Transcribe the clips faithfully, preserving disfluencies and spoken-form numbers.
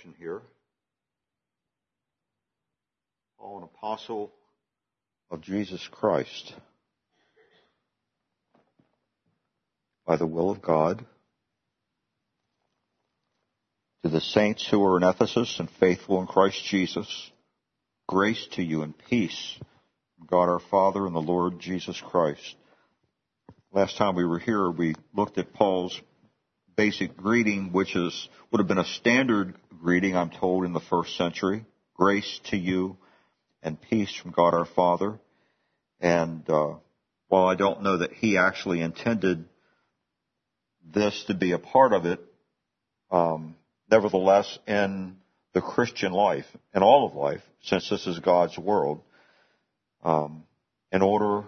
introduction here. Paul, an apostle of Jesus Christ, by the will of God, to the saints who are in Ephesus and faithful in Christ Jesus, grace to you and peace from God our Father and the Lord Jesus Christ. Last time we were here, we looked at Paul's basic greeting, which is would have been a standard greeting, I'm told, in the first century. Grace to you and peace from God our Father. And uh, while I don't know that he actually intended this to be a part of it, um, nevertheless, in the Christian life, in all of life, since this is God's world, um, in order,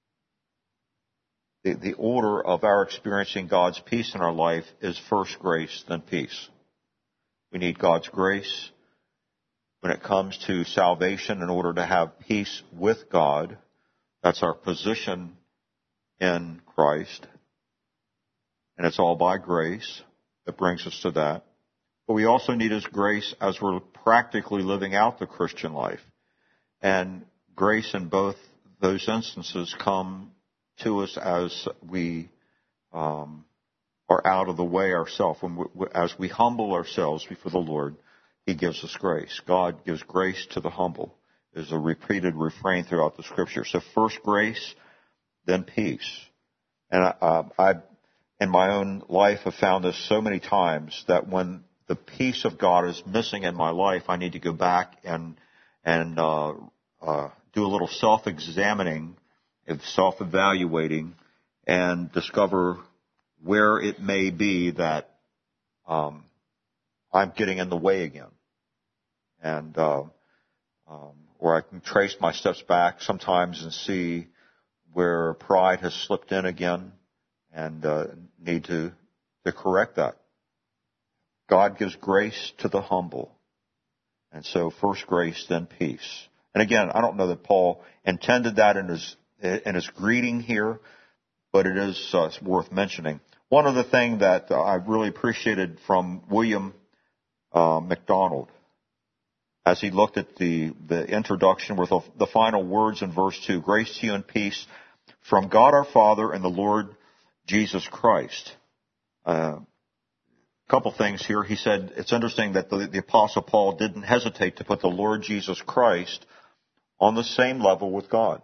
the, the order of our experiencing God's peace in our life is first grace, then peace. We need God's grace when it comes to salvation in order to have peace with God. That's our position in Christ. And it's all by grace that brings us to that. But we also need His grace as we're practically living out the Christian life. And grace in both those instances come to us as we um, are out of the way ourselves. When we, as we humble ourselves before the Lord, He gives us grace. God gives grace to the humble. Is a repeated refrain throughout the Scripture. So first grace, then peace. And I, uh, I, in my own life, have found this so many times that when the peace of God is missing in my life, I need to go back and and uh, uh, do a little self-examining, self-evaluating, and discover where it may be that um, I'm getting in the way again, and uh, um, or I can trace my steps back sometimes and see where pride has slipped in again, and uh, need to to correct that. God gives grace to the humble. And so first grace, then peace. And again, I don't know that Paul intended that in his, in his greeting here, but it is uh, worth mentioning. One other thing that uh, I really appreciated from William uh, MacDonald, as he looked at the, the introduction with the, the final words in verse two, grace to you and peace from God our Father and the Lord Jesus Christ. Uh, couple things here. He said it's interesting that the, the Apostle Paul didn't hesitate to put the Lord Jesus Christ on the same level with God.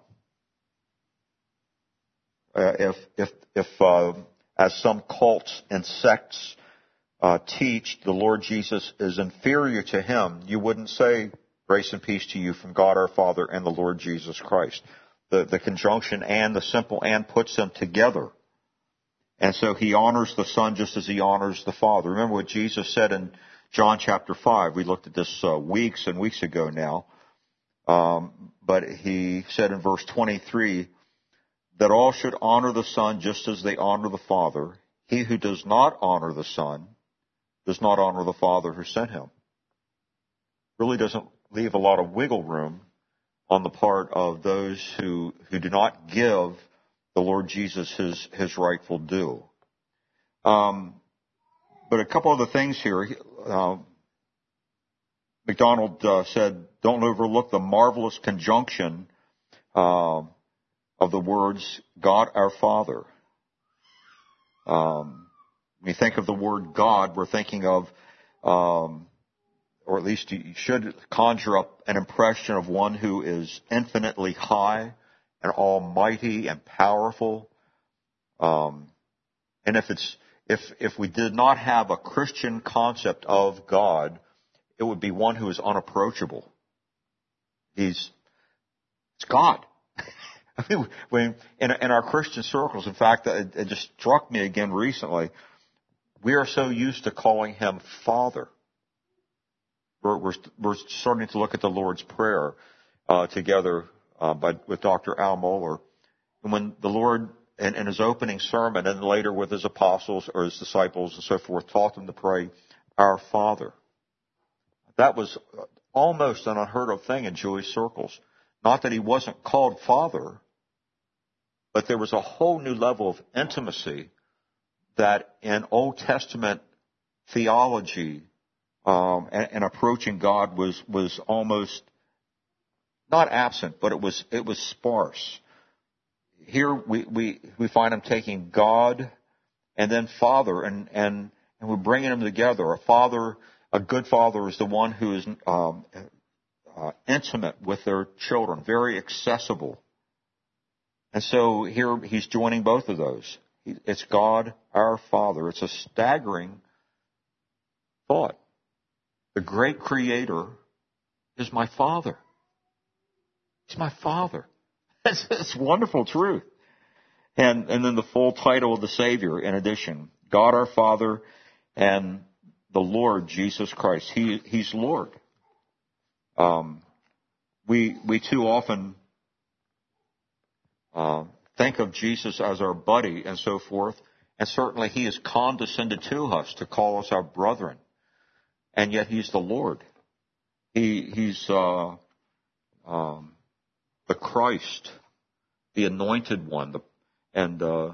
Uh, if, if, if uh, as some cults and sects uh, teach, the Lord Jesus is inferior to Him, you wouldn't say grace and peace to you from God our Father and the Lord Jesus Christ. The, the conjunction and, the simple and, puts them together. And so He honors the Son just as He honors the Father. Remember what Jesus said in John chapter five. We looked at this uh, weeks and weeks ago now. Um, but He said in verse twenty-three that all should honor the Son just as they honor the Father. He who does not honor the Son does not honor the Father who sent Him. Really doesn't leave a lot of wiggle room on the part of those who, who do not give the Lord Jesus his, his rightful due. Um, but a couple other things here. Uh, MacDonald uh, said, don't overlook the marvelous conjunction uh, of the words God our Father. Um, when you think of the word God, we're thinking of, um, or at least you should conjure up an impression of one who is infinitely high and almighty and powerful. Um, and if it's if if we did not have a Christian concept of God, it would be one who is unapproachable. He's it's God. I mean, when in, in our Christian circles, in fact, it, it just struck me again recently. We are so used to calling Him Father. We're we're, we're starting to look at the Lord's Prayer uh, together. Uh, by, with Doctor Al Mohler. And when the Lord, in, in His opening sermon, and later with His apostles or His disciples and so forth, taught them to pray, Our Father. That was almost an unheard of thing in Jewish circles. Not that He wasn't called Father, but there was a whole new level of intimacy that in Old Testament theology um, and, and approaching God was was almost not absent, but it was it was sparse. Here we we, we find him taking God and then Father, and and and we're bringing them together. A father, a good father, is the one who is um, uh, intimate with their children, very accessible. And so here he's joining both of those. It's God, our Father. It's a staggering thought. The great Creator is my Father. He's my Father. That's, that's wonderful truth. And, and then the full title of the Savior in addition. God our Father and the Lord Jesus Christ. He, he's Lord. Um, we, we too often uh, think of Jesus as our buddy and so forth. And certainly he has condescended to us to call us our brethren. And yet he's the Lord. He, he's uh, um, the Christ, the anointed one, the, and uh,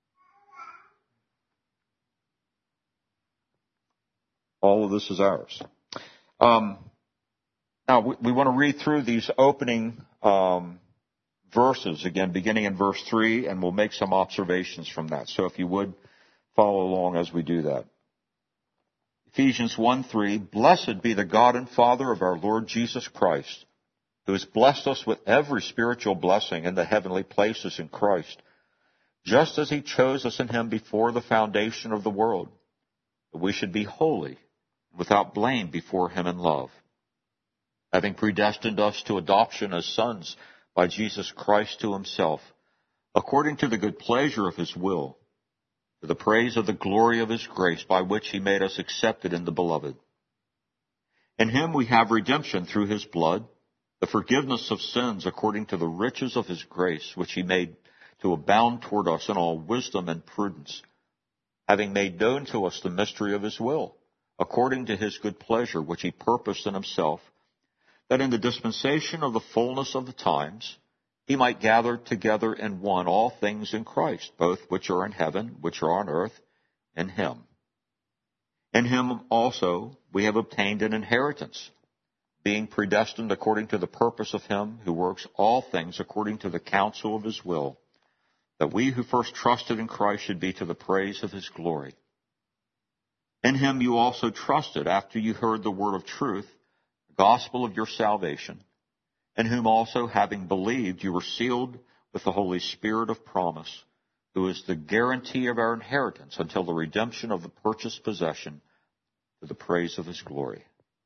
all of this is ours. Um, now, we, we want to read through these opening um, verses again, beginning in verse three, and we'll make some observations from that. So if you would follow along as we do that. Ephesians one three, Blessed be the God and Father of our Lord Jesus Christ, who has blessed us with every spiritual blessing in the heavenly places in Christ, just as he chose us in him before the foundation of the world, that we should be holy, without blame before him in love, having predestined us to adoption as sons by Jesus Christ to himself, according to the good pleasure of his will, to the praise of the glory of his grace, by which he made us accepted in the beloved. In him we have redemption through his blood, the forgiveness of sins according to the riches of his grace, which he made to abound toward us in all wisdom and prudence, having made known to us the mystery of his will, according to his good pleasure, which he purposed in himself, that in the dispensation of the fullness of the times he might gather together in one all things in Christ, both which are in heaven, which are on earth, in him. In him also we have obtained an inheritance, being predestined according to the purpose of him who works all things according to the counsel of his will, that we who first trusted in Christ should be to the praise of his glory. In him you also trusted after you heard the word of truth, the gospel of your salvation, in whom also, having believed, you were sealed with the Holy Spirit of promise, who is the guarantee of our inheritance until the redemption of the purchased possession, to the praise of his glory.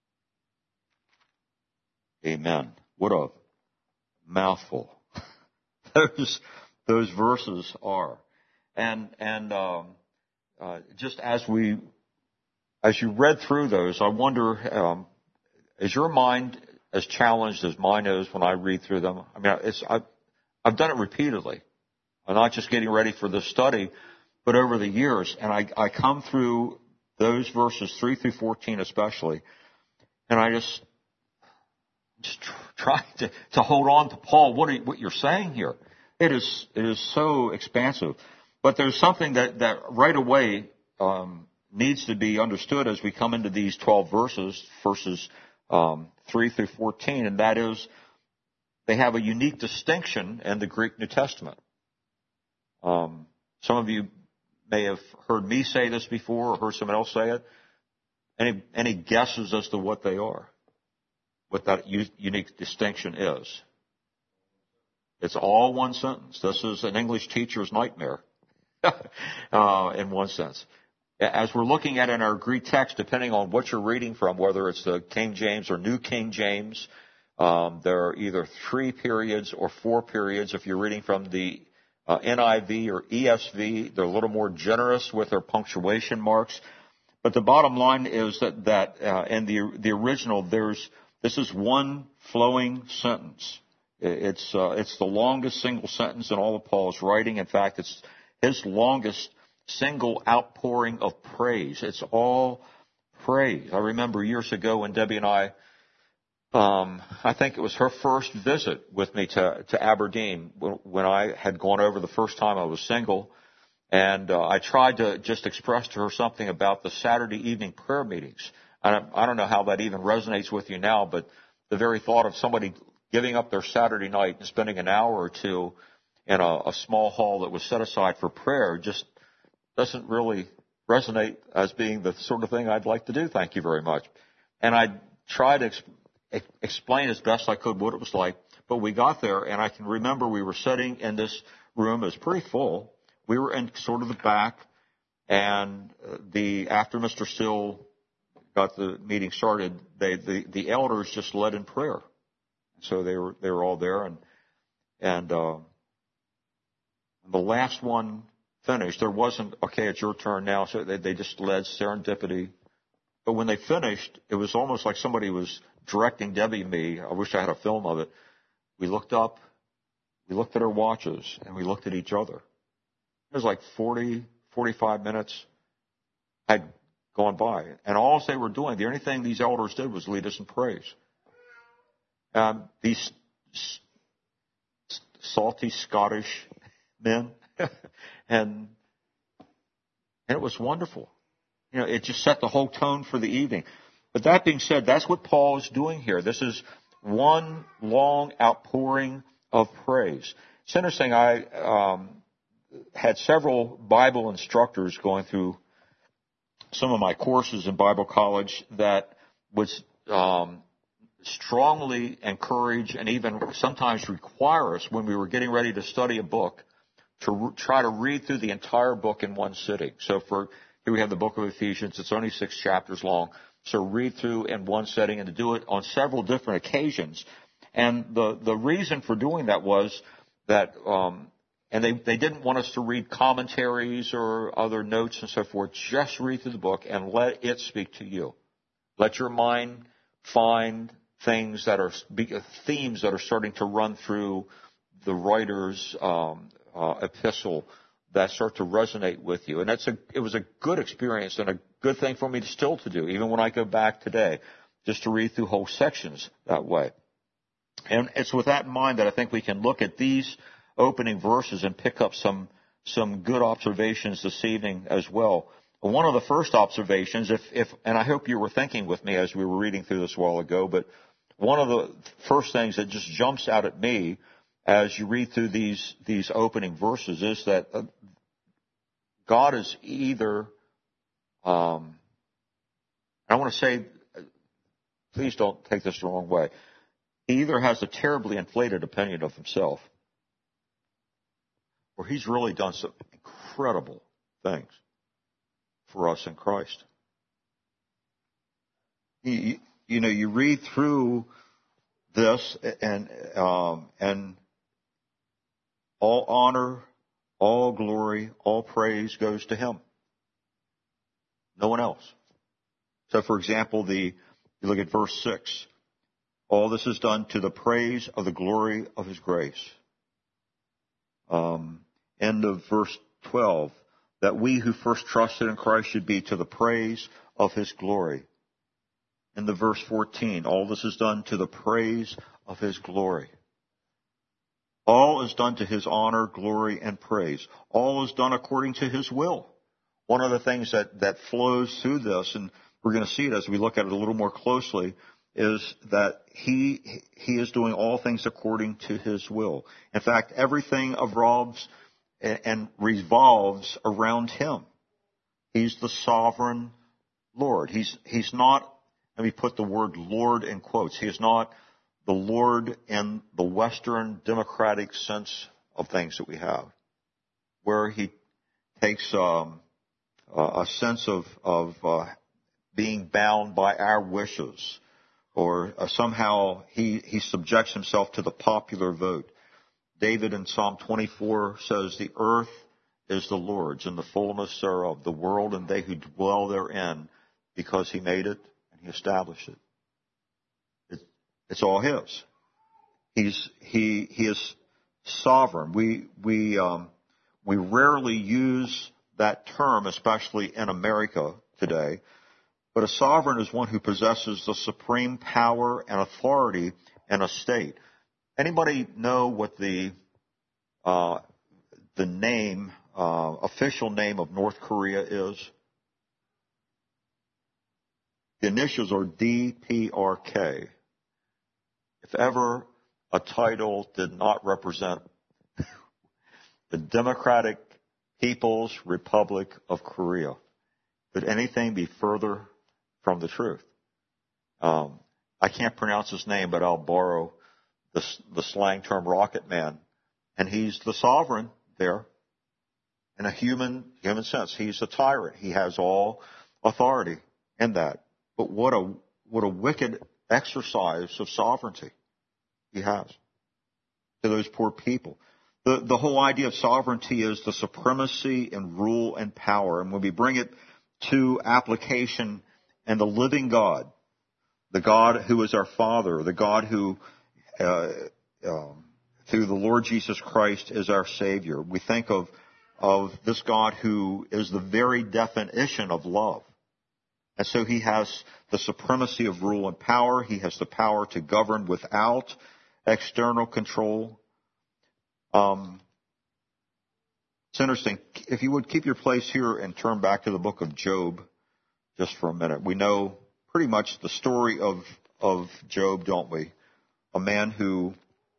Amen. What a mouthful those those verses are, and and um, uh, just as we as you read through those, I wonder, um, is your mind as challenged as mine is when I read through them? I mean, it's I've, I've done it repeatedly. I'm not just getting ready for this study, but over the years, and I, I come through those verses three through fourteen especially, and I just just try to, to hold on to Paul. What are you, what you're saying here? It is it is so expansive, but there's something that that right away um, needs to be understood as we come into these twelve verses, verses um, three through fourteen, and that is they have a unique distinction in the Greek New Testament. Um, some of you may have heard me say this before or heard someone else say it. Any any guesses as to what they are? What that u- unique distinction is? It's all one sentence. This is an English teacher's nightmare, uh, in one sense. As we're looking at in our Greek text, depending on what you're reading from, whether it's the King James or New King James, um, there are either three periods or four periods. If you're reading from the uh, N I V or E S V, they're a little more generous with their punctuation marks. But the bottom line is that that uh, in the the original, there's this is one flowing sentence. It's uh, it's the longest single sentence in all of Paul's writing. In fact, it's his longest single outpouring of praise. It's all praise. I remember years ago when Debbie and I, um, I think it was her first visit with me to, to Aberdeen when I had gone over the first time I was single. And uh, I tried to just express to her something about the Saturday evening prayer meetings. I I don't know how that even resonates with you now, but the very thought of somebody giving up their Saturday night and spending an hour or two in a, a small hall that was set aside for prayer just doesn't really resonate as being the sort of thing I'd like to do. Thank you very much. And I tried to ex- explain as best I could what it was like, but we got there, and I can remember we were sitting in this room. It was pretty full. We were in sort of the back, and the after Mister Still got the meeting started, they, the, the elders just led in prayer. So they were they were all there, and and uh, the last one finished. There wasn't, okay, it's your turn now. So they, they just led serendipity. But when they finished, it was almost like somebody was directing Debbie and me. I wish I had a film of it. We looked up, we looked at our watches, and we looked at each other. It was like forty, forty-five minutes had gone by. And all they were doing, the only thing these elders did was lead us in praise. Um, these s- s- salty Scottish men, and and it was wonderful. You know, it just set the whole tone for the evening. But that being said, that's what Paul is doing here. This is one long outpouring of praise. It's interesting. I um, had several Bible instructors going through some of my courses in Bible college that was um, strongly encourage and even sometimes require us when we were getting ready to study a book to re- try to read through the entire book in one sitting. So for here we have the book of Ephesians. It's only six chapters long. So read through in one setting and to do it on several different occasions. And the, the reason for doing that was that, um, and they, they didn't want us to read commentaries or other notes and so forth. Just read through the book and let it speak to you. Let your mind find things that are themes that are starting to run through the writer's um, uh, epistle that start to resonate with you. And that's a, it was a good experience and a good thing for me to still to do, even when I go back today, just to read through whole sections that way. And it's with that in mind that I think we can look at these opening verses and pick up some some good observations this evening as well. One of the first observations, if, if and I hope you were thinking with me as we were reading through this a while ago, but one of the first things that just jumps out at me as you read through these these opening verses is that God is either, um, I want to say, please don't take this the wrong way, he either has a terribly inflated opinion of himself, or he's really done some incredible things for us in Christ. You, you know, you read through this, and um, and all honor, all glory, all praise goes to him. No one else. So, for example, the you look at verse six. All this is done to the praise of the glory of his grace. Um, end of verse twelve. That we who first trusted in Christ should be to the praise of his glory. In the verse fourteen, all this is done to the praise of his glory. All is done to his honor, glory, and praise. All is done according to his will. One of the things that, that flows through this, and we're going to see it as we look at it a little more closely, is that he he is doing all things according to his will. In fact, everything revolves and revolves around him. He's the sovereign Lord. He's he's not, let me put the word Lord in quotes. He is not the Lord in the Western democratic sense of things that we have, where he takes um, a sense of, of uh, being bound by our wishes, or uh, somehow he, he subjects himself to the popular vote. David in Psalm twenty-four says, the earth is the Lord's and the fullness thereof, the world and they who dwell therein, because he made it and he established it. it it's all his. He's, he, he is sovereign. We, we, um, we rarely use that term, especially in America today. But a sovereign is one who possesses the supreme power and authority in a state. Anybody know what the uh, the name, uh, official name of North Korea is? The initials are D P R K. If ever a title did not represent the Democratic People's Republic of Korea, could anything be further from the truth? Um, I can't pronounce his name, but I'll borrow the, the slang term Rocket Man. And he's the sovereign there in a human, human sense. He's a tyrant. He has all authority in that. But what a, what a wicked exercise of sovereignty he has to those poor people. The, the whole idea of sovereignty is the supremacy and rule and power. And when we bring it to application and the living God, the God who is our Father, the God who, uh, um, through the Lord Jesus Christ is our Savior, we think of, of this God who is the very definition of love. And so he has the supremacy of rule and power. He has the power to govern without external control. Um, it's interesting. If you would keep your place here and turn back to the book of Job just for a minute. We know pretty much the story of, of Job, don't we? A man who,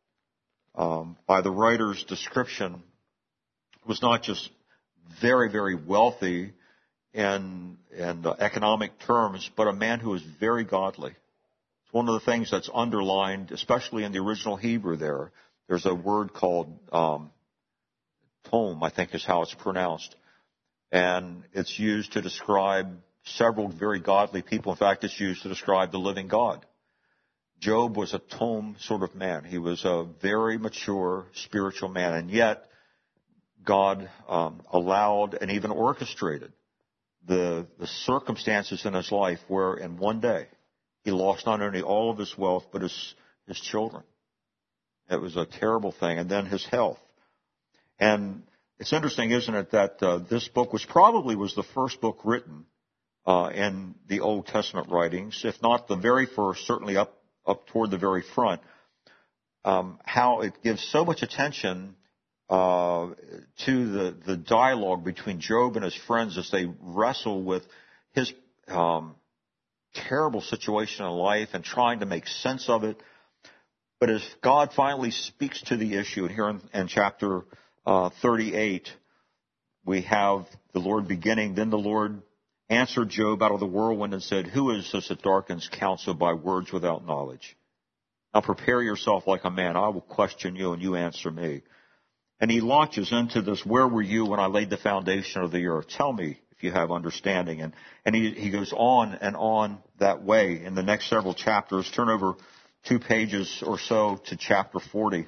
um, by the writer's description, was not just very, very wealthy in, in uh, economic terms, but a man who was very godly. It's one of the things that's underlined, especially in the original Hebrew there. There's a word called um, tom, I think is how it's pronounced. And it's used to describe several very godly people. In fact, it's used to describe the living God. Job was a tom sort of man. He was a very mature spiritual man. And yet, God um, allowed and even orchestrated the, the circumstances in his life where in one day he lost not only all of his wealth, but his, his children. It was a terrible thing. And then his health. And it's interesting, isn't it, that uh, this book, which probably was the first book written uh, in the Old Testament writings, if not the very first, certainly up, up toward the very front, um, how it gives so much attention uh, to the, the dialogue between Job and his friends as they wrestle with his um, terrible situation in life and trying to make sense of it. But as God finally speaks to the issue, and here in, in chapter uh, thirty-eight, we have the Lord beginning, then the Lord answered Job out of the whirlwind and said, "Who is this that darkens counsel by words without knowledge? Now prepare yourself like a man. I will question you and you answer me." And he launches into this, "Where were you when I laid the foundation of the earth? Tell me if you have understanding." And, and he, he goes on and on that way in the next several chapters. Turn over two pages or so to chapter forty.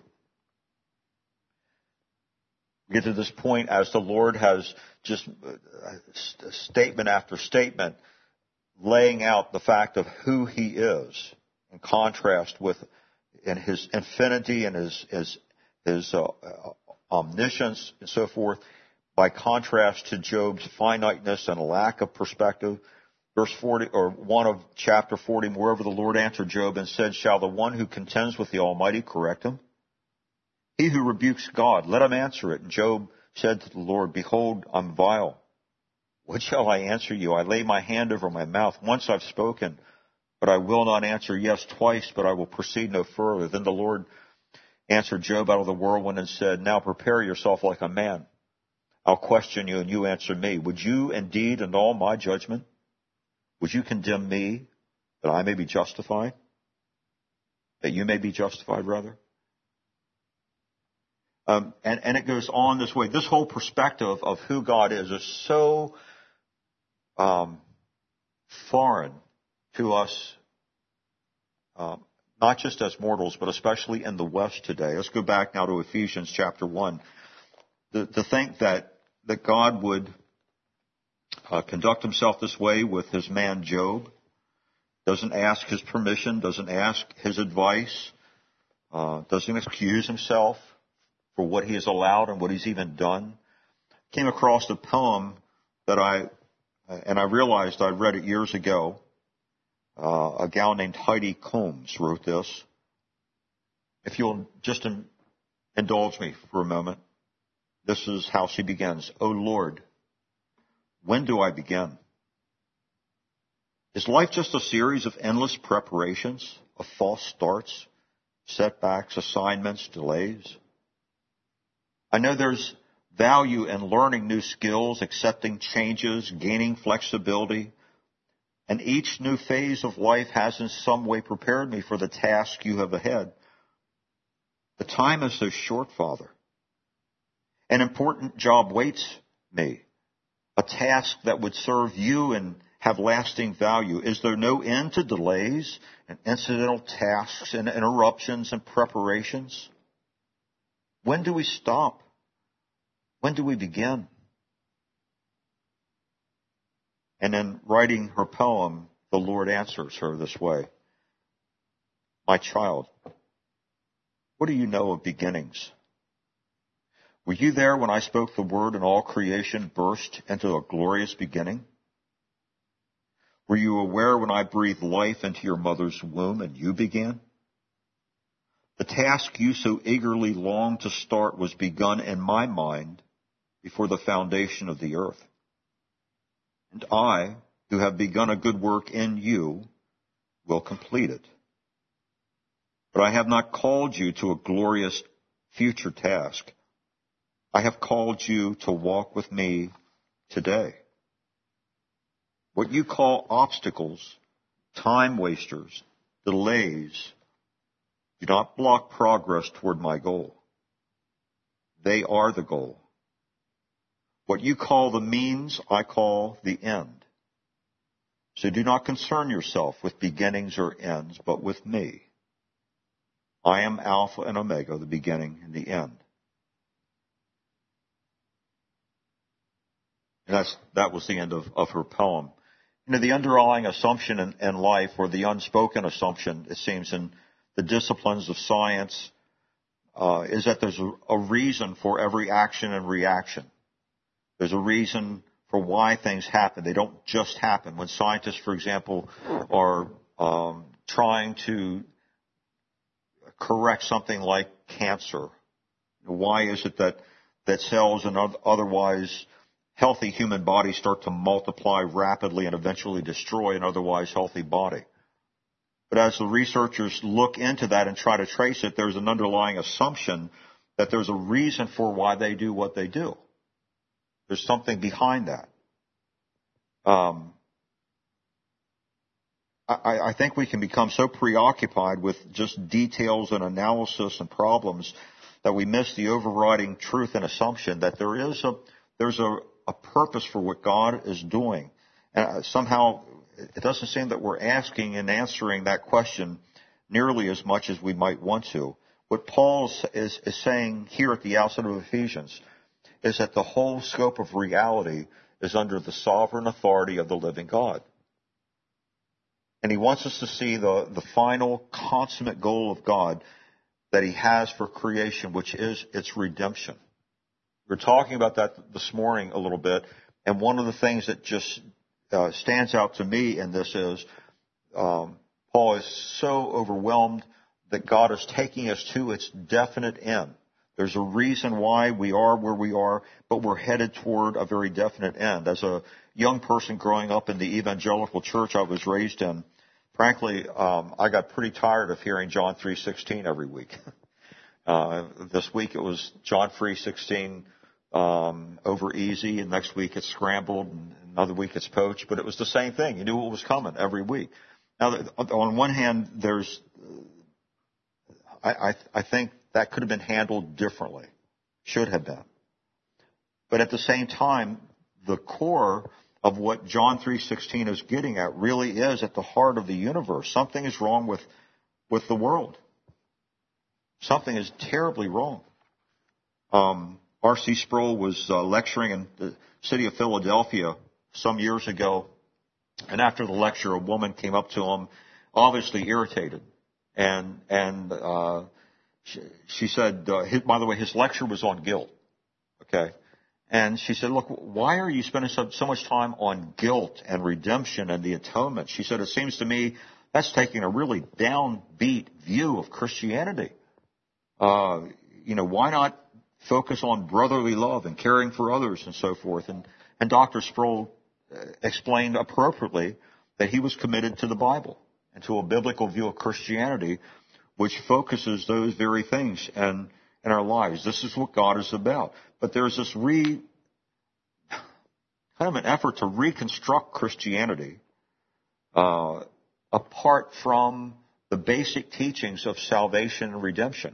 We get to this point as the Lord has just statement after statement laying out the fact of who he is in contrast with in his infinity and his, his, his uh, omniscience and so forth, by contrast to Job's finiteness and lack of perspective. Verse forty, or one of chapter forty, moreover the Lord answered Job and said, "Shall the one who contends with the Almighty correct him? He who rebukes God, let him answer it." And Job said to the Lord, "Behold, I'm vile. What shall I answer you? I lay my hand over my mouth. Once I've spoken, but I will not answer. Yes, twice, but I will proceed no further." Then the Lord answered Job out of the whirlwind and said, "Now prepare yourself like a man. I'll question you and you answer me. Would you indeed annul my judgment? Would you condemn me that I may be justified? That you may be justified, rather?" Um, and, and it goes on this way. This whole perspective of who God is is so um, foreign to us, um, not just as mortals, but especially in the West today. Let's go back now to Ephesians chapter one. To, to think that, that God would Uh, conduct himself this way with his man Job, doesn't ask his permission, doesn't ask his advice, uh, doesn't excuse himself for what he has allowed and what he's even done. Came across a poem that I, and I realized I read it years ago. Uh, a gal named Heidi Combs wrote this. If you'll just in, indulge me for a moment, this is how she begins. "O Lord, when do I begin? Is life just a series of endless preparations, of false starts, setbacks, assignments, delays? I know there's value in learning new skills, accepting changes, gaining flexibility, and each new phase of life has in some way prepared me for the task you have ahead. The time is so short, Father. An important job waits me, a task that would serve you and have lasting value. Is there no end to delays and incidental tasks and interruptions and preparations? When do we stop? When do we begin? And in writing her poem, the Lord answers her this way. My child, what do you know of beginnings? Were you there when I spoke the word and all creation burst into a glorious beginning? Were you aware when I breathed life into your mother's womb and you began? The task you so eagerly longed to start was begun in my mind before the foundation of the earth. And I, who have begun a good work in you, will complete it. But I have not called you to a glorious future task. I have called you to walk with me today. What you call obstacles, time wasters, delays, do not block progress toward my goal. They are the goal. What you call the means, I call the end. So do not concern yourself with beginnings or ends, but with me. I am Alpha and Omega, the beginning and the end. And that's, that was the end of, of her poem. You know, the underlying assumption in, in life, or the unspoken assumption, it seems, in the disciplines of science, uh, is that there's a, a reason for every action and reaction. There's a reason for why things happen. They don't just happen. When scientists, for example, are um, trying to correct something like cancer, why is it that, that cells in otherwise healthy human bodies start to multiply rapidly and eventually destroy an otherwise healthy body? But as the researchers look into that and try to trace it, there's an underlying assumption that there's a reason for why they do what they do. There's something behind that. Um, I, I think we can become so preoccupied with just details and analysis and problems that we miss the overriding truth and assumption that there is a there's a, a purpose for what God is doing. And somehow it doesn't seem that we're asking and answering that question nearly as much as we might want to. What Paul is, is saying here at the outset of Ephesians is that the whole scope of reality is under the sovereign authority of the living God. And he wants us to see the, the final consummate goal of God that he has for creation, which is its redemption. We were talking about that this morning a little bit, and one of the things that just uh, stands out to me in this is um, Paul is so overwhelmed that God is taking us to its definite end. There's a reason why we are where we are, but we're headed toward a very definite end. As a young person growing up in the evangelical church I was raised in, frankly, um, I got pretty tired of hearing John three sixteen every week. uh, this week it was John three sixteen um, over easy, and next week it's scrambled, and another week it's poached, but it was the same thing. You knew what was coming every week. Now, on one hand, there's, I, I, I think that could have been handled differently, should have been. But at the same time, the core of what John three sixteen is getting at really is at the heart of the universe. Something is wrong with, with the world. Something is terribly wrong. Um, R C Sproul was uh, lecturing in the city of Philadelphia some years ago, and after the lecture, a woman came up to him, obviously irritated, and and uh, she, she said, uh, his, by the way, his lecture was on guilt. Okay. And she said, look, why are you spending so, so much time on guilt and redemption and the atonement? She said, it seems to me that's taking a really downbeat view of Christianity. Uh, you know, why not focus on brotherly love and caring for others and so forth? And, and Doctor Sproul explained appropriately that he was committed to the Bible and to a biblical view of Christianity, which focuses those very things in, in our lives. This is what God is about. But there's this re, kind of an effort to reconstruct Christianity uh, apart from the basic teachings of salvation and redemption.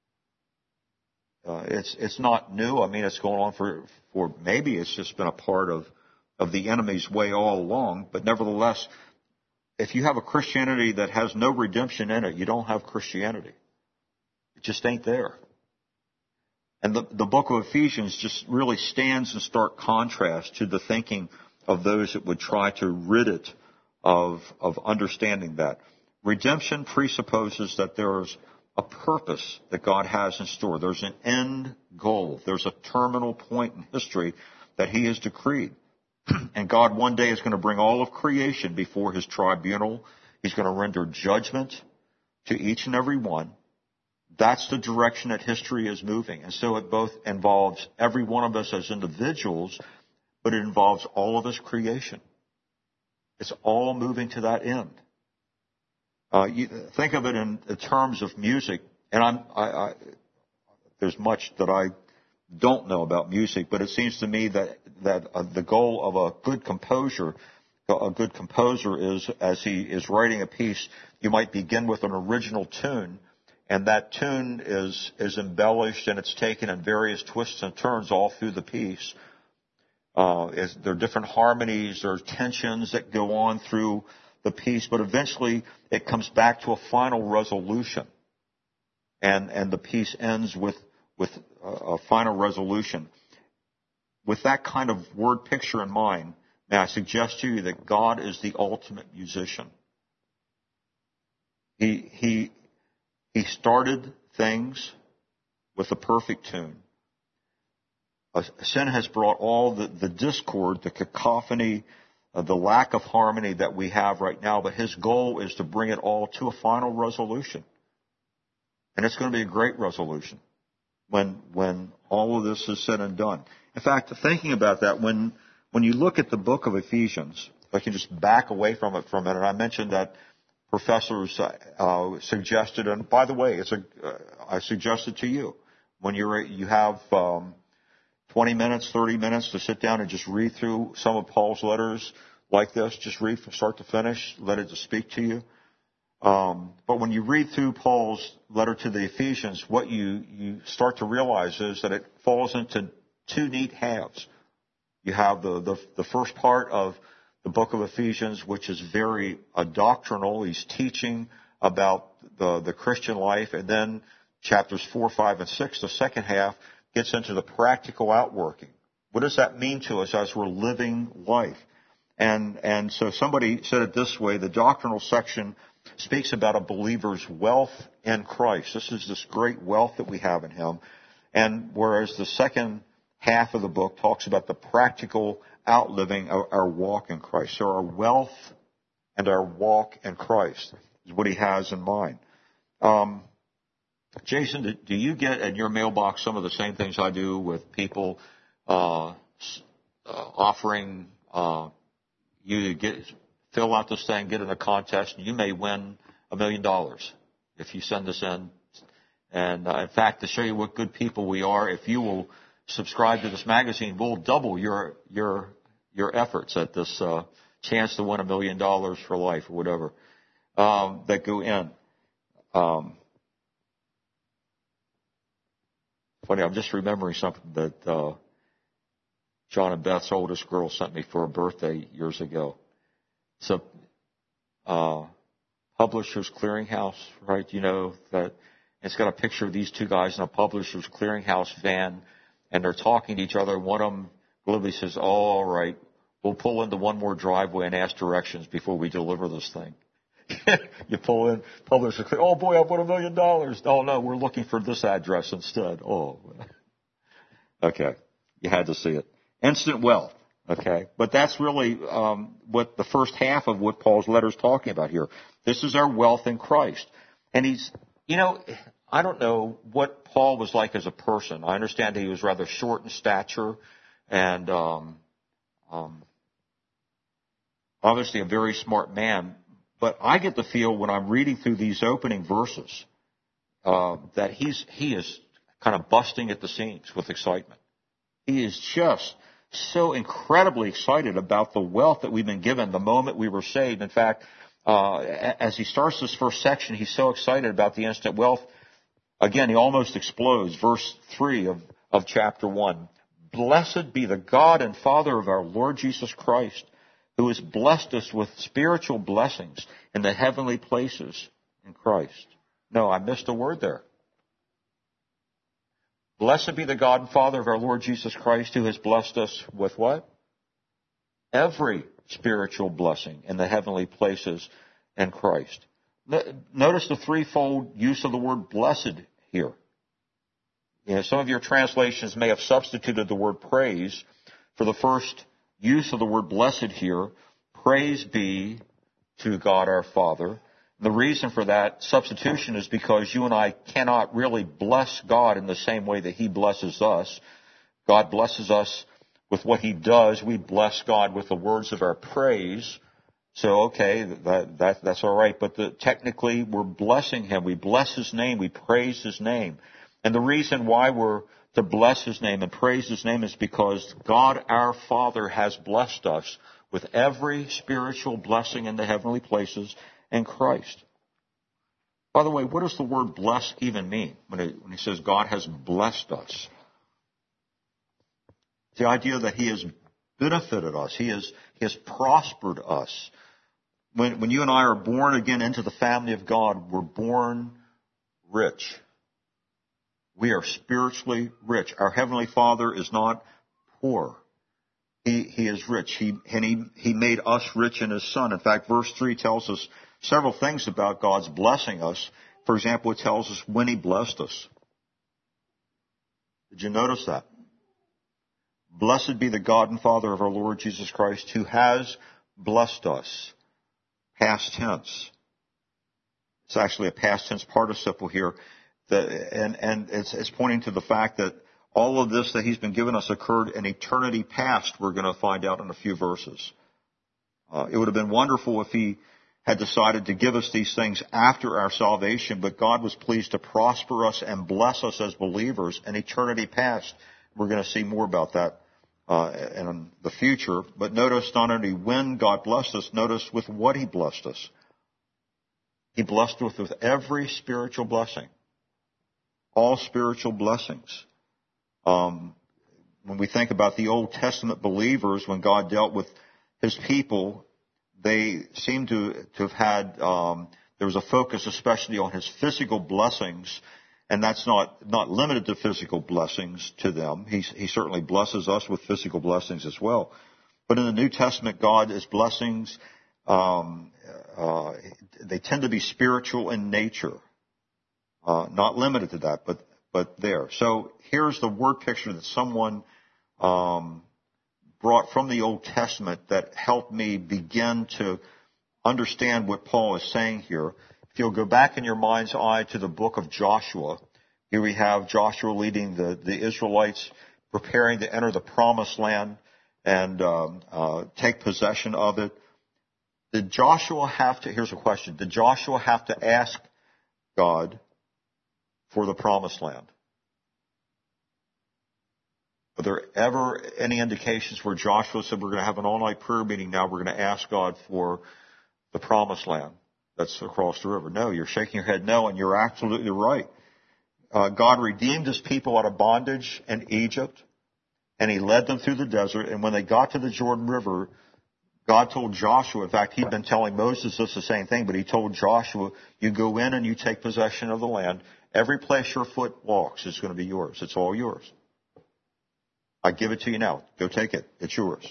Uh, it's it's not new. I mean, it's going on for for maybe it's just been a part of of the enemy's way all along. But nevertheless, if you have a Christianity that has no redemption in it, you don't have Christianity. It just ain't there. And the the book of Ephesians just really stands in stark contrast to the thinking of those that would try to rid it of of understanding that. Redemption presupposes that there's a purpose that God has in store. There's an end goal. There's a terminal point in history that he has decreed. And God one day is going to bring all of creation before his tribunal. He's going to render judgment to each and every one. That's the direction that history is moving. And so it both involves every one of us as individuals, but it involves all of us creation. It's all moving to that end. Uh, you think of it in, in terms of music, and I'm, I, I, there's much that I don't know about music, but it seems to me that that uh, the goal of a good composer, a good composer is, as he is writing a piece, you might begin with an original tune, and that tune is is embellished and it's taken in various twists and turns all through the piece. Uh, is, there are different harmonies, there are tensions that go on through the piece, but eventually it comes back to a final resolution, and and the piece ends with with a, a final resolution. With that kind of word picture in mind, may I suggest to you that God is the ultimate musician. He he he started things with a perfect tune. Uh, sin has brought all the, the discord, the cacophony, Uh, the lack of harmony that we have right now, but his goal is to bring it all to a final resolution. And it's going to be a great resolution when when all of this is said and done. In fact, thinking about that, when when you look at the book of Ephesians, if I can just back away from it for a minute, I mentioned that professors uh, suggested, and by the way, it's a, uh, I suggested to you, when you're you have um, twenty minutes, thirty minutes to sit down and just read through some of Paul's letters like this. Just read from start to finish. Let it just speak to you. Um, but when you read through Paul's letter to the Ephesians, what you, you start to realize is that it falls into two neat halves. You have the, the, the first part of the book of Ephesians, which is very uh, doctrinal. He's teaching about the, the Christian life. And then chapters four, five, and six, the second half, gets into the practical outworking. What does that mean to us as we're living life? And and so somebody said it this way: the doctrinal section speaks about a believer's wealth in Christ. This is this great wealth that we have in him. And whereas the second half of the book talks about the practical outliving of our walk in Christ. So our wealth and our walk in Christ is what he has in mind. Um, Jason, do you get in your mailbox some of the same things I do with people uh, uh, offering uh, you to get fill out this thing, get in a contest, and you may win a million dollars if you send this in. And uh, in fact, to show you what good people we are, if you will subscribe to this magazine, we'll double your your your efforts at this uh, chance to win a million dollars for life or whatever um, that go in. Um, Funny, I'm just remembering something that uh, John and Beth's oldest girl sent me for a birthday years ago. It's a uh, Publishers Clearinghouse, right? You know, that it's got a picture of these two guys in a Publishers Clearinghouse van, and they're talking to each other. One of them glibly says, oh, all right, we'll pull into one more driveway and ask directions before we deliver this thing. You pull in, Publishers, oh boy, I've won a million dollars. Oh no, we're looking for this address instead. Oh, okay. You had to see it. Instant wealth. Okay. But that's really, um, what the first half of what Paul's letter is talking about here. This is our wealth in Christ. And he's, you know, I don't know what Paul was like as a person. I understand he was rather short in stature and, um, um, obviously a very smart man, but I get the feel when I'm reading through these opening verses uh, that he's he is kind of busting at the seams with excitement. He is just so incredibly excited about the wealth that we've been given the moment we were saved. In fact, uh, as he starts this first section, he's so excited about the instant wealth. Again, he almost explodes. Verse three of, of chapter one. Blessed be the God and Father of our Lord Jesus Christ, who has blessed us with spiritual blessings in the heavenly places in Christ. No, I missed a word there. Blessed be the God and Father of our Lord Jesus Christ, who has blessed us with what? Every spiritual blessing in the heavenly places in Christ. Notice the threefold use of the word blessed here. You know, some of your translations may have substituted the word praise for the first use of the word blessed here. Praise be to God our Father. The reason for that substitution is because you and I cannot really bless God in the same way that He blesses us. God blesses us with what He does. We bless God with the words of our praise. So, okay, that, that, that's all right. But the, technically, we're blessing Him. We bless His name. We praise His name. And the reason why we're to bless His name and praise His name is because God our Father has blessed us with every spiritual blessing in the heavenly places in Christ. By the way, what does the word bless even mean when, it, when he says God has blessed us? It's the idea that He has benefited us. He has, he has prospered us. When, when you and I are born again into the family of God, we're born rich. We are spiritually rich. Our Heavenly Father is not poor. He, he is rich. He, and he, he made us rich in His Son. In fact, verse three tells us several things about God's blessing us. For example, it tells us when He blessed us. Did you notice that? Blessed be the God and Father of our Lord Jesus Christ, who has blessed us. Past tense. It's actually a past tense participle here. That, and and it's, it's pointing to the fact that all of this that He's been giving us occurred in eternity past, we're going to find out in a few verses. Uh, it would have been wonderful if He had decided to give us these things after our salvation, but God was pleased to prosper us and bless us as believers in eternity past. We're going to see more about that uh, in the future. But notice not only when God blessed us, notice with what He blessed us. He blessed us with every spiritual blessing. All spiritual blessings. Um, when we think about the Old Testament believers, when God dealt with His people, they seem to, to have had, um, there was a focus especially on His physical blessings, and that's not, not limited to physical blessings to them. He, he certainly blesses us with physical blessings as well. But in the New Testament, God is blessings, um, uh, they tend to be spiritual in nature. Uh, not limited to that, but, but there. So here's the word picture that someone, um, brought from the Old Testament that helped me begin to understand what Paul is saying here. If you'll go back in your mind's eye to the book of Joshua, here we have Joshua leading the, the Israelites, preparing to enter the promised land and um, uh, take possession of it. Did Joshua have to, here's a question, did Joshua have to ask God for the promised land? Are there ever any indications where Joshua said, we're going to have an all-night prayer meeting now, we're going to ask God for the promised land that's across the river? No, you're shaking your head no, and you're absolutely right. Uh, God redeemed His people out of bondage in Egypt, and He led them through the desert, and when they got to the Jordan River, God told Joshua, in fact, He'd been telling Moses this the same thing, but He told Joshua, you go in and you take possession of the land. Every place your foot walks is going to be yours. It's all yours. I give it to you now. Go take it. It's yours.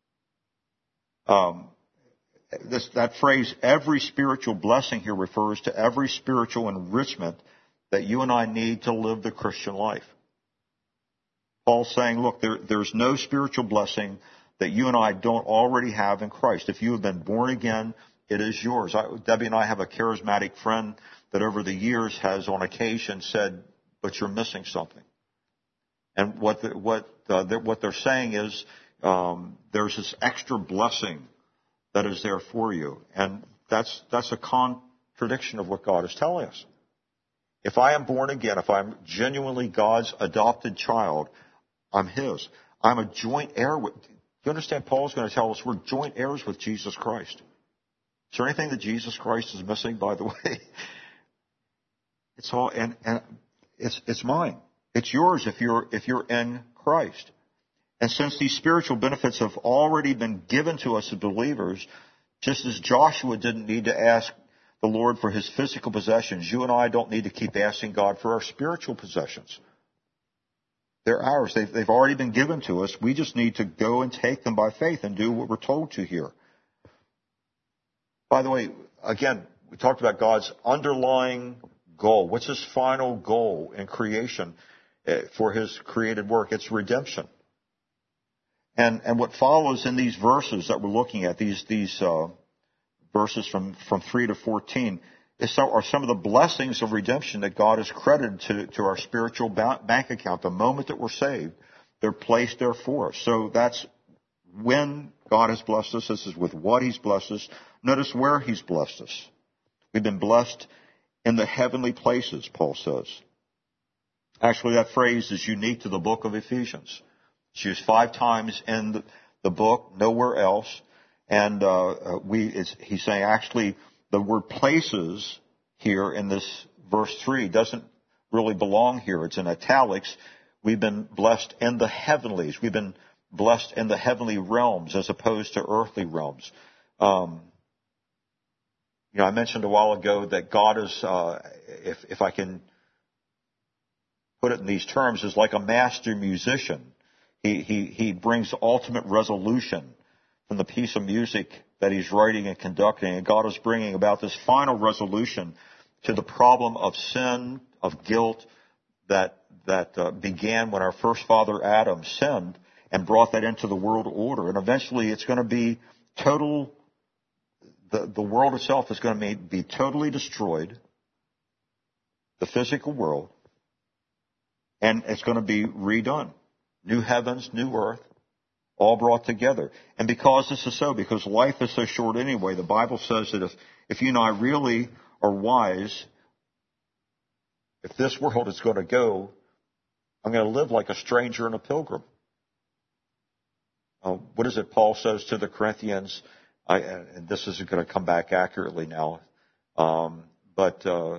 Um, this, that phrase, every spiritual blessing here refers to every spiritual enrichment that you and I need to live the Christian life. Paul's saying, look, there, there's no spiritual blessing that you and I don't already have in Christ. If you have been born again, it is yours. I, Debbie and I have a charismatic friend that over the years has on occasion said, but you're missing something. And what the, what uh, what they're saying is um, there's this extra blessing that is there for you. And that's, that's a contradiction of what God is telling us. If I am born again, if I'm genuinely God's adopted child, I'm His. I'm a joint heir with, you understand Paul's going to tell us we're joint heirs with Jesus Christ. Is there anything that Jesus Christ is missing, by the way? It's all, and, and it's, it's mine. It's yours if you're, if you're in Christ. And since these spiritual benefits have already been given to us as believers, just as Joshua didn't need to ask the Lord for his physical possessions, you and I don't need to keep asking God for our spiritual possessions. They're ours. They've, they've already been given to us. We just need to go and take them by faith and do what we're told to here. By the way, again, we talked about God's underlying goal. What's His final goal in creation for His created work? It's redemption. And, and what follows in these verses that we're looking at, these, these uh, verses from, from three to fourteen, is so, are some of the blessings of redemption that God has credited to, to our spiritual ba- bank account. The moment that we're saved, they're placed there for us. So that's when God has blessed us. This is with what He's blessed us. Notice where He's blessed us. We've been blessed in the heavenly places, Paul says. Actually, that phrase is unique to the book of Ephesians. It's used five times in the, the book, nowhere else. And uh, we, it's, he's saying actually the word places here in this verse three doesn't really belong here. It's in italics. We've been blessed in the heavenlies. We've been blessed in the heavenly realms as opposed to earthly realms. Um, you know, I mentioned a while ago that God is, uh, if, if I can put it in these terms, is like a master musician. He, he, he brings ultimate resolution from the piece of music that he's writing and conducting. And God is bringing about this final resolution to the problem of sin, of guilt that, that uh, began when our first father Adam sinned and brought that into the world order. And eventually it's going to be total, the, the world itself is going to be totally destroyed, the physical world, and it's going to be redone. New heavens, new earth, all brought together. And because this is so, because life is so short anyway, the Bible says that if, if you and I really are wise, if this world is going to go, I'm going to live like a stranger and a pilgrim. Uh, what is it Paul says to the Corinthians? I, and this isn't going to come back accurately now, um, but uh,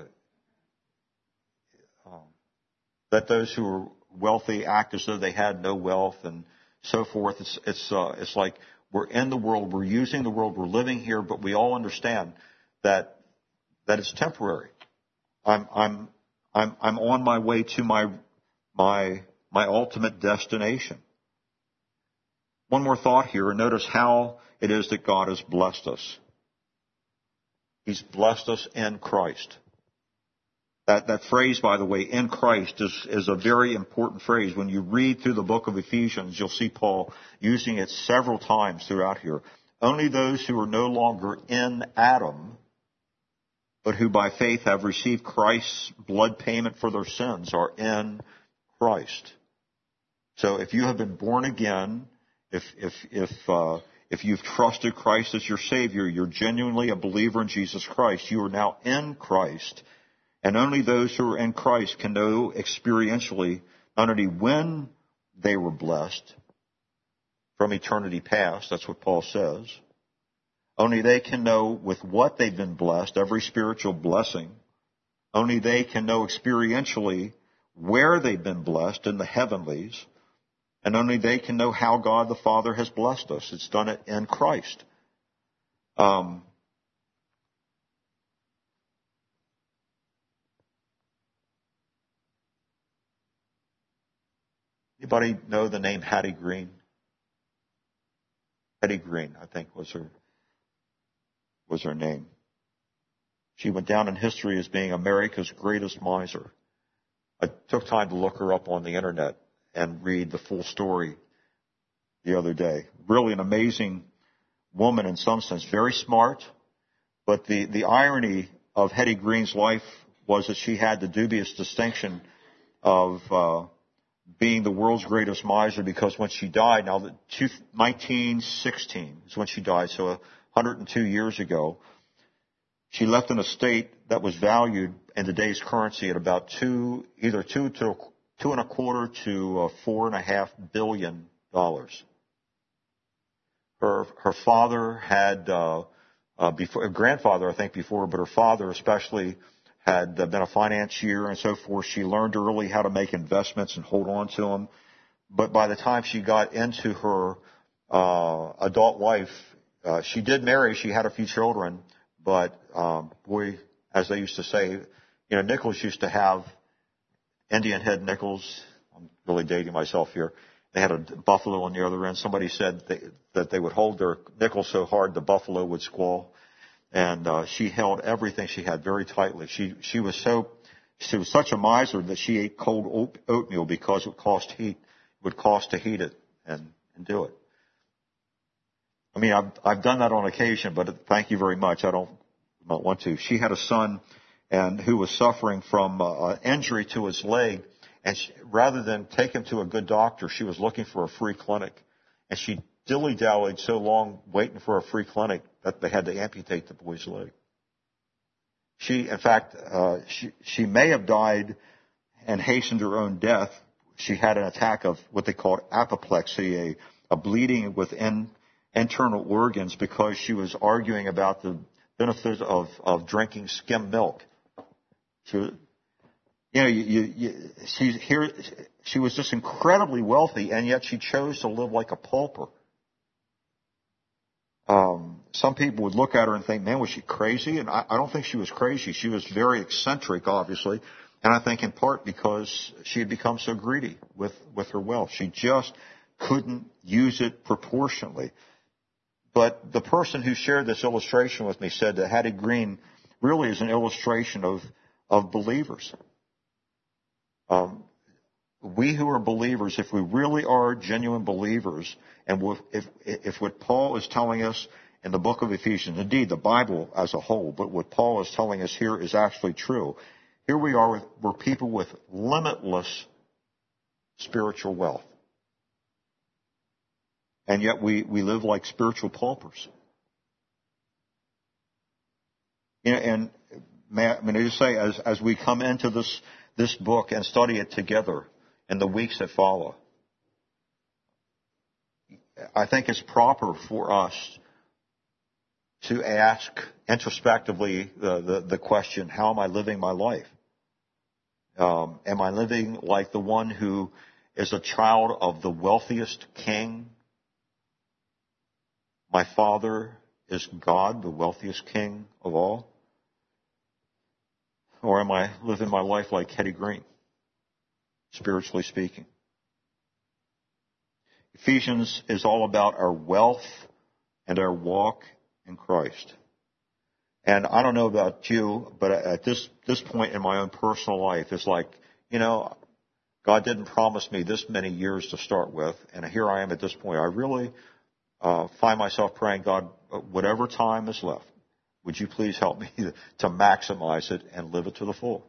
um, that those who are wealthy act as though they had no wealth and so forth. It's it's uh, it's like we're in the world, we're using the world, we're living here, but we all understand that that it's temporary. I'm I'm I'm I'm on my way to my my my ultimate destination. One more thought here, and notice how it is that God has blessed us. He's blessed us in Christ. That, that phrase, by the way, in Christ, is, is a very important phrase. When you read through the book of Ephesians, you'll see Paul using it several times throughout here. Only those who are no longer in Adam, but who by faith have received Christ's blood payment for their sins, are in Christ. So if you have been born again, if if if uh, if you've trusted Christ as your Savior, you're genuinely a believer in Jesus Christ. You are now in Christ. And only those who are in Christ can know experientially not only when they were blessed from eternity past, that's what Paul says, only they can know with what they've been blessed, every spiritual blessing. Only they can know experientially where they've been blessed in the heavenlies. And only they can know how God the Father has blessed us. It's done it in Christ. Um, Anybody know the name Hattie Green? Hattie Green, I think, was her was her name. She went down in history as being America's greatest miser. I took time to look her up on the internet and read the full story the other day. Really an amazing woman in some sense, very smart. But the, the irony of Hattie Green's life was that she had the dubious distinction of uh, being the world's greatest miser, because when she died, now the nineteen sixteen is when she died, so one hundred two years ago. She left an estate that was valued in today's currency at about two, either two to two and a quarter to uh, four and a half billion dollars. Her her father had uh, uh, before, grandfather I think before, but her father especially had uh, been a financier and so forth. She learned early how to make investments and hold on to them. But by the time she got into her uh, adult life, uh, she did marry. She had a few children. But, um, boy, as they used to say, you know, Nichols used to have Indian head Nichols. I'm really dating myself here. They had a buffalo on the other end. Somebody said they, that they would hold their nickel so hard the buffalo would squall. And uh, she held everything she had very tightly. She she was so she was such a miser that she ate cold oatmeal because it would cost heat. It would cost to heat it and, and do it. I mean, I've, I've done that on occasion, but thank you very much. I don't, don't want to. She had a son and who was suffering from uh, injury to his leg. And she, rather than take him to a good doctor, she was looking for a free clinic. And she dilly-dallied so long waiting for a free clinic that they had to amputate the boy's leg. She, in fact, uh, she, she may have died and hastened her own death. She had an attack of what they called apoplexy, a, a bleeding within internal organs because she was arguing about the benefits of, of drinking skim milk. She was, you know, you, you, you, she, here, she was just incredibly wealthy, and yet she chose to live like a pauper. Um, some people would look at her and think, man, was she crazy? And I, I don't think she was crazy. She was very eccentric, obviously, and I think in part because she had become so greedy with, with her wealth. She just couldn't use it proportionately. But the person who shared this illustration with me said that Hattie Green really is an illustration of, of believers. Um, we who are believers, if we really are genuine believers, and if, if what Paul is telling us in the book of Ephesians, indeed the Bible as a whole, but what Paul is telling us here is actually true. Here we are, with, we're people with limitless spiritual wealth. And yet we, we live like spiritual paupers. You know, and may I, I mean, I just say, as, as we come into this, this book and study it together in the weeks that follow, I think it's proper for us to ask introspectively the, the, the question, how am I living my life? Um, am I living like the one who is a child of the wealthiest king? My Father is God, the wealthiest king of all? Or am I living my life like Hetty Green, spiritually speaking? Ephesians is all about our wealth and our walk in Christ. And I don't know about you, but at this, this point in my own personal life, it's like, you know, God didn't promise me this many years to start with, and here I am at this point. I really Uh, find myself praying, God, whatever time is left, would you please help me to maximize it and live it to the full?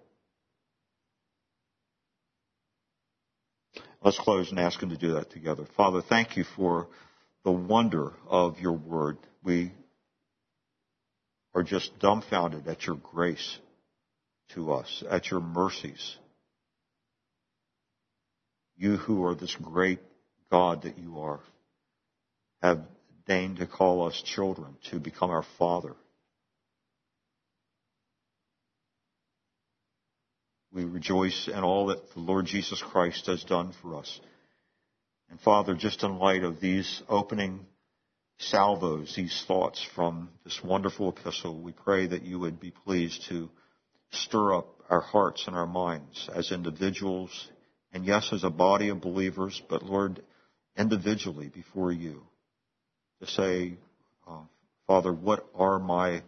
Let's close and ask Him to do that together. Father, thank you for the wonder of your word. We are just dumbfounded at your grace to us, at your mercies. You who are this great God that you are, have deigned to call us children, to become our Father. We rejoice in all that the Lord Jesus Christ has done for us. And Father, just in light of these opening salvos, these thoughts from this wonderful epistle, we pray that you would be pleased to stir up our hearts and our minds as individuals, and yes, as a body of believers, but Lord, individually before you. To say, uh, Father, what are my,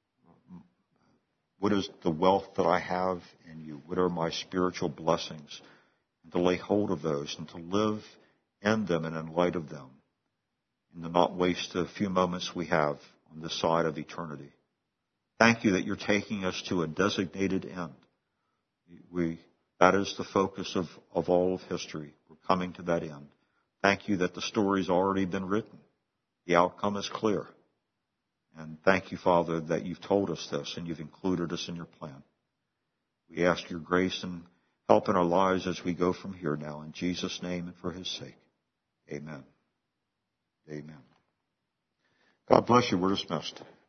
what is the wealth that I have in you? What are my spiritual blessings? And to lay hold of those and to live in them and in light of them. And to not waste the few moments we have on this side of eternity. Thank you that you're taking us to a designated end. We, that is the focus of, of all of history. We're coming to that end. Thank you that the story's already been written. The outcome is clear. And thank you, Father, that you've told us this and you've included us in your plan. We ask your grace and help in our lives as we go from here now. In Jesus' name and for his sake. Amen. Amen. God bless you. We're dismissed.